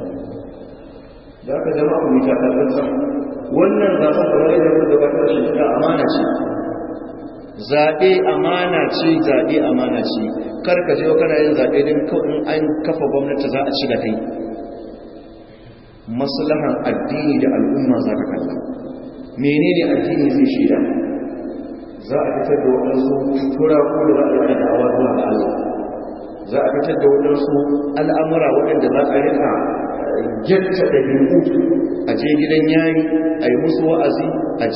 da aka zama abu mai takardarsa wannan zaɓen kamar yadda muka gabatar da shi amana ce zaɓe amana ce zaɓe amana ce kar ka je kana yin zaɓe don kawai an kafa gwamnati za a ci da kai maslahan addini da al'umma za ka kalla menene addini zai shida za a fitar da waɗansu turaku da za a yi da'awa zuwa ga Allah za a fitar da waɗansu al'amura waɗanda za a rika gyatta da biyu a je gidan yari a yi musu wa'azi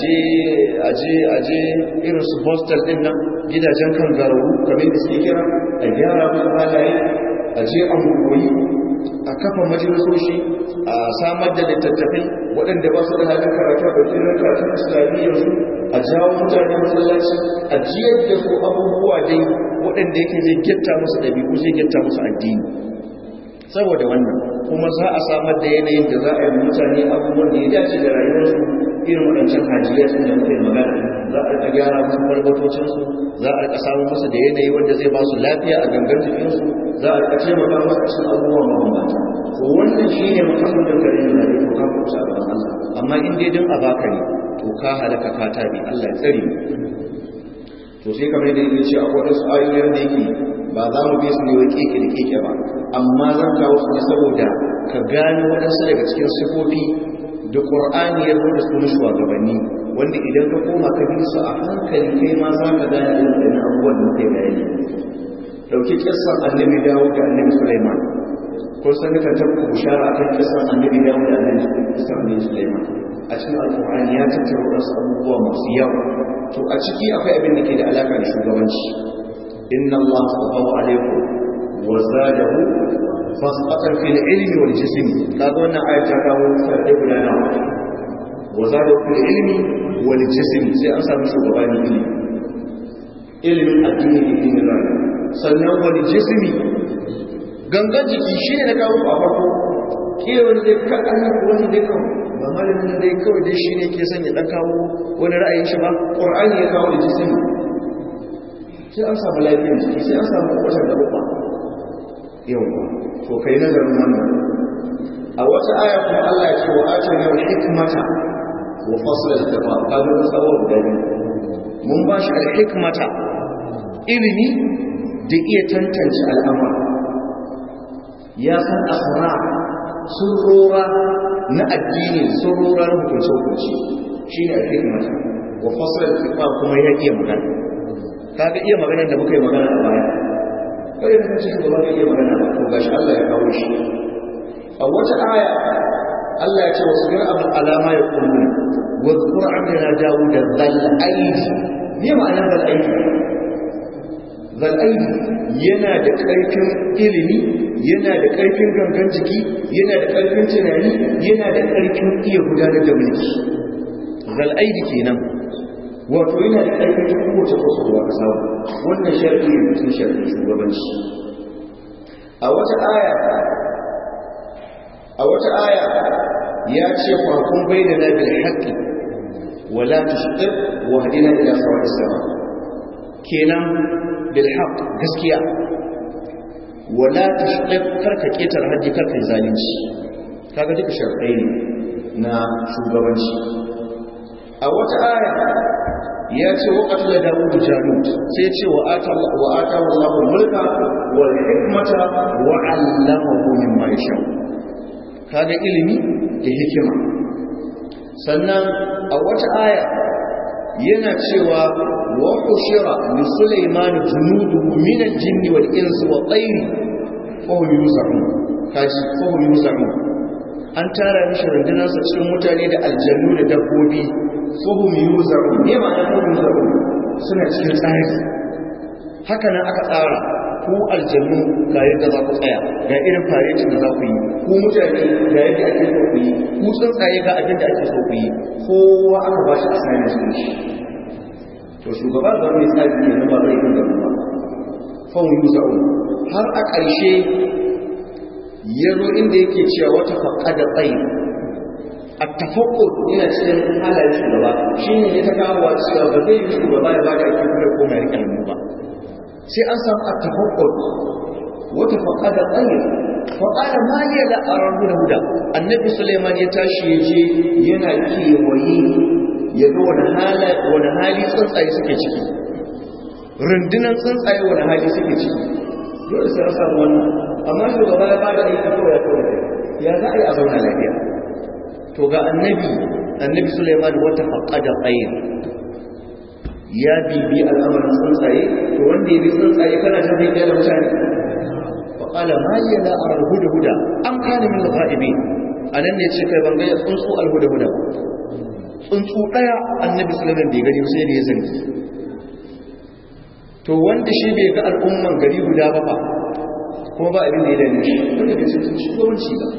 a je irin su hostel din nan gidajen kan gararu kamar da suke kira a gyara musu halaye a je an koyi a kafa majalisoshi a samar da littattafai waɗanda ba su da halin karatu a ɗauki karatun islamiyyarsu a jawo mutane masallaci a jiyar da su abubuwa dai waɗanda yake zai gyatta musu ɗabi'u zai gyatta musu addini saboda wannan kuma za a samar da yanayin da za a yi mutane abubuwan da ya dace da rayuwarsu irin waɗancan hajiyar sun da muka yi magana za a rika gyara musu kwarbatocinsu za a rika samun musu da yanayi wanda zai ba su lafiya a gangar jikinsu za a rika taimaka musu cikin abubuwan mabambanta to wannan shi ne makasudin garin da zai to ka kusa a gaban Allah amma in dai din a baka ne to ka halaka ka tabi Allah ya tsare to sai kamar yadda yake ce akwai wasu ayoyin da yake ba za mu bi su ne wa keke da keke ba amma zan kawo su ne saboda ka gane waɗansu daga cikin sifofi da ƙur'ani ya rubuta su na shugabanni wanda idan ka koma ka bi su a hankali kai ma za ka gane irin da abubuwan da kai bayani dauki kissan annabi dawo da annabi sulaiman ko san ka tabbata bushara akan kissan annabi dawo da annabi sulaiman a cikin alƙur'ani ya tattara wasu abubuwa masu yawa to a ciki akwai abin da ke da alaka da shugabanci inna allaha tabawa alaikum wa zadahu fasqatan fil ilmi wal jism kaga wannan ayat ta kawo sai guda nawa wa zadahu fil ilmi wal jism sai an samu shugabani ilimi ilimin addini da ilimin rayuwa sannan wal jismi gangan jiki shi ne na kawo a farko kila wani zai ka annabi wani zai kawo ba malamin dai kawai dai shi ne ke son ya dan kawo wani ra'ayin shi ba qur'ani ya kawo da jismi sai an samu lafiyar jiki sai an samu kwatar da uba yawa to kai nazarin wannan a wata aya kuma Allah ya ce wa atana al-hikmata wa fasla al-khitab kaga tsawon da mun ba shi al-hikmata ilimi da iya tantance al'amura ya san asara sun rora na addini sun rora na hukunce-hukunce shi ne ake mata wa fasalar fiƙa kuma ya iya magana kaga iya magana da muka yi magana a baya kawai da kanci shugaba ka iya magana ba to gashi Allah ya kawo shi a wata aya Allah ya ce wasu bir abin alama ya kullu wa zukur abdana dawo da zal'aidi ne ma'anar zal'aidi zal'aidi yana da ƙarfin ilimi yana da ƙarfin gangan jiki yana da ƙarfin tunani yana da ƙarfin iya gudanar da mulki zal'aidi kenan wato yana da ƙarfin ta kowace kusurwa ka samu wannan sharfi ne mutum sharfi shugabanci a wata aya a wata aya ya ce farkon bayyana bil haqqi wala tushqir wa hadina ila sawa'is sama kenan bil haqq gaskiya wala tushqir karka ketar haji karka zalunci kaga duka sharfai ne na shugabanci a wata aya ya ce waƙatu da dawudu jalut sai ce wa ata wallahu mulka wal hikmata wa 'allamahu mimma yasha kaga ilimi da hikima sannan a wata aya yana cewa wa ushira li sulaiman junuduhu min al-jinni wal insi wa tayri fa hum yuz'un kaji fa hum yuz'un an tara mishi rundunarsa cikin mutane da aljannu da dabbobi fahim yuzaru ne ma na fahim yuzaru suna cikin tsari haka nan aka tsara ku aljannu ga yadda za ku tsaya ga irin faretin da za ku yi ku mutane ga yadda ake so ku yi ku tsuntsaye ga abin da ake so ku yi kowa aka ba shi assignment din shi to shugaba da wani tsari ne ba zai yin gaba fahim yuzaru har a ƙarshe yazo inda yake cewa wata faqada tsayi التفقد ina cikin halayen shugaba shine ne ta kawo wa cewa ba zai yi shugaba ya bada ake kuma ko mai rike hannu ba sai an samu at-tafaqqud wa tafaqada tayyib fa qala ma li la arabu huda annabi Sulaiman ya tashi yaje yana kewaye ya ga wani hala wani hali tsuntsaye suke ciki rundunan tsuntsaye wani hali suke ciki dole sai an samu wannan amma shugaba ya bada aiki ko ya ko ya za a yi a zauna lafiya to ga annabi annabi Sulaiman wata faqada qayr ya bibi al'amarin tsuntsaye to wanda ya bi tsuntsaye kana ta zai ga mutane fa qala ma ya la aral huda huda am kana min al-ghaibin anan ne ce kai ban ga tsuntsu al-huda huda tsuntsu daya annabi Sulaiman bai gani sai da ya zanki to wanda shi bai ga al'umman gari guda ba fa kuma ba abin da ya dane shi wanda bai san shi ko wanci ba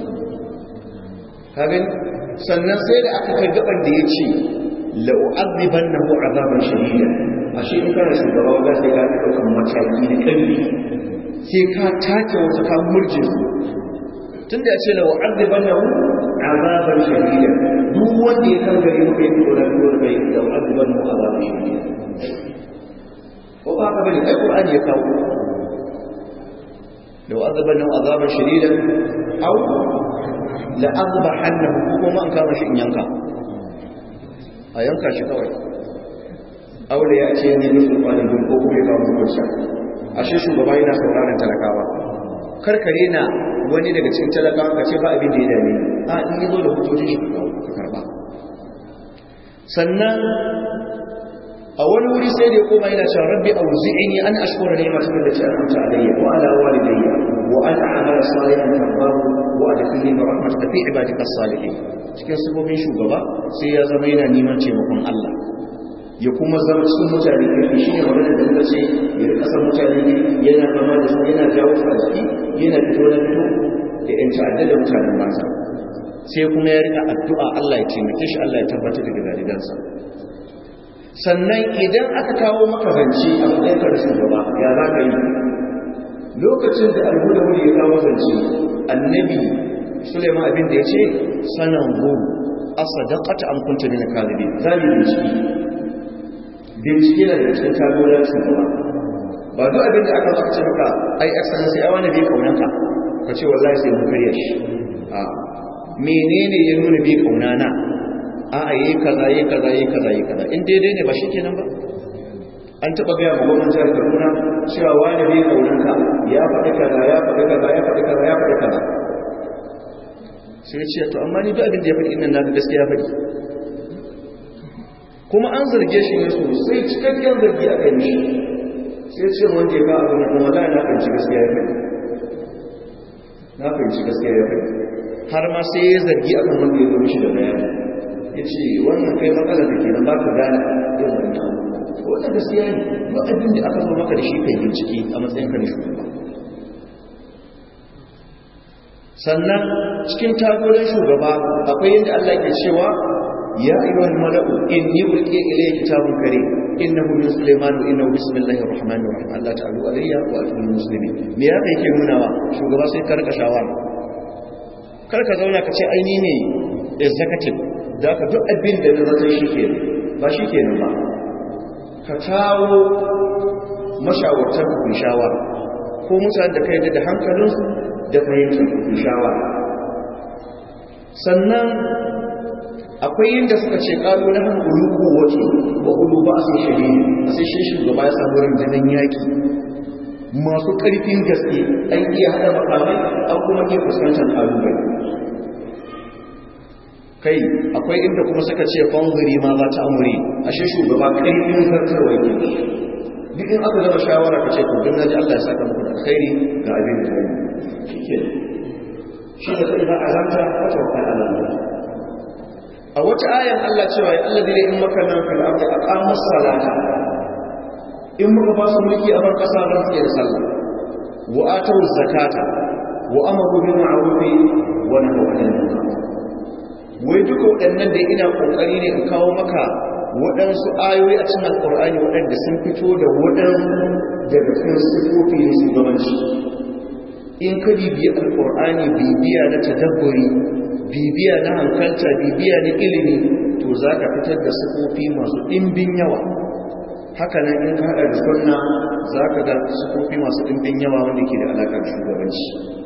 ka gani sannan sai da aka kai gaban da ya ce la'u'azziban na ko azaban shahida a shi in kana shugaba wanda sai ka ɗaukan mataki na ƙarfi sai ka take wasu ka murje su tun da ya ce la'u'azziban na ko azaban shahida duk wanda ya kan gari muka yi tsoron tsoron bai la'u'azziban na ko azaban shahida ko ba haka bane ai Qur'ani ya kawo la'u'azziban na ko azaban shahida au la'azba hannahu kuma an kama shi in yanka a yanka shi kawai aure ya ce ne nufin kwanin dun ko kuma ya kawo hukunsa ashe shugaba yana sauraron talakawa karkare na wani daga cikin talakawa ka ce ba abin da ya dame a in yi zo da hujjojin shi ka karba sannan a wani wuri sai da ya koma yana cewa rabbi auzi'ini an ashkura ni'matan allati an'amta alayya wa ala walidayya wa an a'mala salihan tardahu wa adkhilni bi rahmatika fi ibadika as-salihin cikin sabobin shugaba sai ya zama yana neman taimakon Allah ya kuma zama cikin mutane ne shi ne magana da muka ce ya rika san mutane ne yana zama da su yana jawo su a jiki yana fito na fito da yan ta'adda da mutanen banza sai kuma ya rika addu'a Allah ya taimake shi Allah ya tabbatar da gadidansa sannan idan aka kawo maka zance a matsayin da shugaba ya za ka yi lokacin da alhuda-huda ya kawo zance annabi Sulaiman abin da ya ce sanan hu a sadaqata an kunta min al-kadhibin zali bincike bincike da cikin kagoran shugaba ba duk abin da aka zaka ce maka ai excellency ai wani bai kaunanka ka ce wallahi sai mun kariya shi a menene ya nuna bai kaunana a a yi kaza yi kaza yi kaza yi kaza in daidai ne ba shi kenan ba an taɓa gaya ma gwamnan jihar Kaduna cewa wani bai kaunanka ya faɗi kaza ya faɗi kaza ya faɗi kaza ya faɗi kaza sai ya ce to amma ni duk abin da ya faɗi innan na gaskiya ya faɗi kuma an zarge shi ne sosai cikakken zargi a kan shi sai ce wanda ya ga abin da kuma wallahi na fahimci gaskiya ya faɗi na fahimci gaskiya ya faɗi har ma sai ya zargi akan wanda ya zo mishi da bayani ya ce wannan kai matsalar da ke nan ba ka gane yin wannan wannan gaskiya ne ba abin da aka zo maka da shi kai bincike a matsayin ka na shugaba sannan cikin tagorin shugaba akwai yadda Allah ke cewa ya ayyuhal mala'u inni ulqiya ilayka kitabun karim innahu min sulaiman wa innahu bismillahir rahmanir rahim Allah ta'ala alayya wa atul muslimin me ya kai ke nunawa shugaba sai ka rika shawara kar ka zauna ka ce ai ni ne executive da ka duk abin da na zata shi ke ba shi kenan ba ka kawo mashawartar ku shawara ko mutane da kai da hankalinsu da fahimtar ku shawara sannan akwai yadda suka ce ƙalu na hannu uluku wace ba ulu ba a sai shiri a sai shi shugaba ya samu rundunar yaƙi masu ƙarfin gaske an iya haɗa makamai an kuma ke fuskantar ƙalubale kai akwai inda kuma suka ce fanzuri ma za ta amuri a shi shugaba ƙarfin zartarwa ke duk in aka zama shawara ka ce to don naji Allah ya saka muku da alkhairi ga abin da zai shi ke shi da kai za a zanta wata wakil Allah a wata ayan Allah cewa ya Allah dai in maka nan fil ardi aqamus salata in muka ba su mulki a bar kasa ran tsaye da sallah wa atu zakata wa amaru bil ma'ruf wa nahaw 'anil munkar wai duka waɗannan da ina kokari ne in kawo maka waɗansu ayoyi a cikin alqur'ani waɗanda sun fito da waɗansu daga cikin sifofi na shugabanci in ka bibiya alqur'ani bibiya na tadabburi bibiya na hankalta bibiya na ilimi to za ka fitar da sifofi masu ɗimbin yawa haka nan in ka haɗa da sunna za ka ga sifofi masu ɗimbin yawa wanda ke da alaƙar shugabanci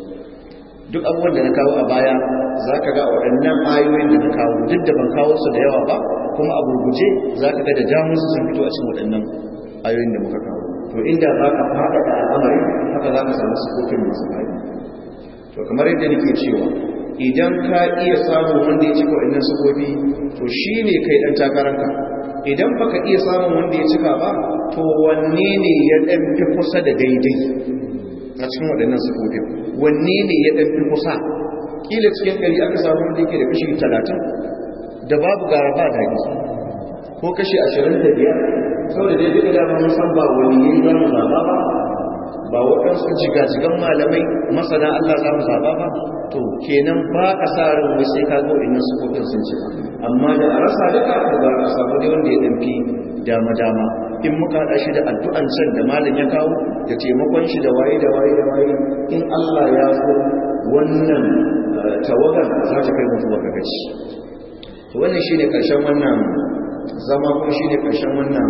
duk abubuwan da na kawo a baya za ka ga waɗannan ayoyin da na kawo duk da ban kawo su da yawa ba kuma a gurguje za ka ga da damunsu sun fito a cikin waɗannan ayoyin da muka kawo to inda za ka faɗaɗa al'amari haka za ka samu sifofin masu faɗi to kamar yadda nake cewa idan ka iya samun wanda ya cika waɗannan sifofi to shi ne kai ɗan takararka idan baka iya samun wanda ya cika ba to wanne ne ya ɗan fi kusa da daidai a cikin waɗannan sifofin wanne ne ya ɗan fi kusa ƙila cikin ɗari aka samu wanda yake da kashi talatin da babu gara ba daɗi ko kashi ashirin da biyar saboda dai duka dama mun san ba wani yayi za mu zaɓa ba ba waɗansu jigajigan malamai masana Allah za mu zaɓa ba to kenan ba a sa ran wai sai ka zo innan sufofin sun ci amma da a rasa duka ko ba a samu dai wanda ya ɗanfi dama dama in muka haɗa shi da addu'an can da malam ya kawo da taimakon shi da waye da waye da waye in Allah ya so wannan tawagar za ta kai mutu baka gaci to wannan shine karshen wannan zama kuma shine karshen wannan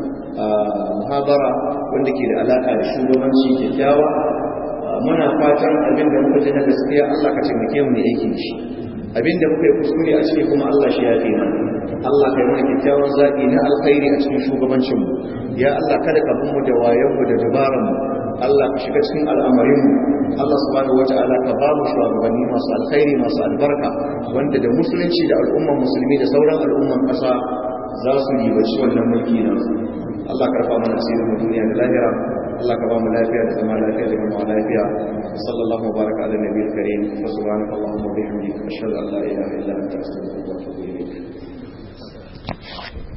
muhabara wanda ke da alaka da shugabanci kyakkyawa muna fatan abin da muka ji na gaskiya Allah ka taimake mu ne aikin shi abin da muka yi kuskure a cikin kuma Allah shi ya fi mana Allah kai mana kyakkyawan zaɓi na alkhairi a cikin shugabancin mu ya Allah kada ka bin mu da wayan mu da dabaran mu Allah ka shiga cikin al'amarin mu Allah subhanahu wataala ka ba mu shugabanni masu alkhairi masu albarka wanda da musulunci da al'umman musulmi da sauran al'umman ƙasa za su ribaci wannan mulki na Allah ka rafa mana asirin duniya da lahira Allah ka ba mu lafiya da zama lafiya da gama lafiya sallallahu baraka ala nabiyil karim wa subhanaka allahumma wa bihamdika ashhadu an la ilaha illa anta astaghfiruka wa atubu ilayk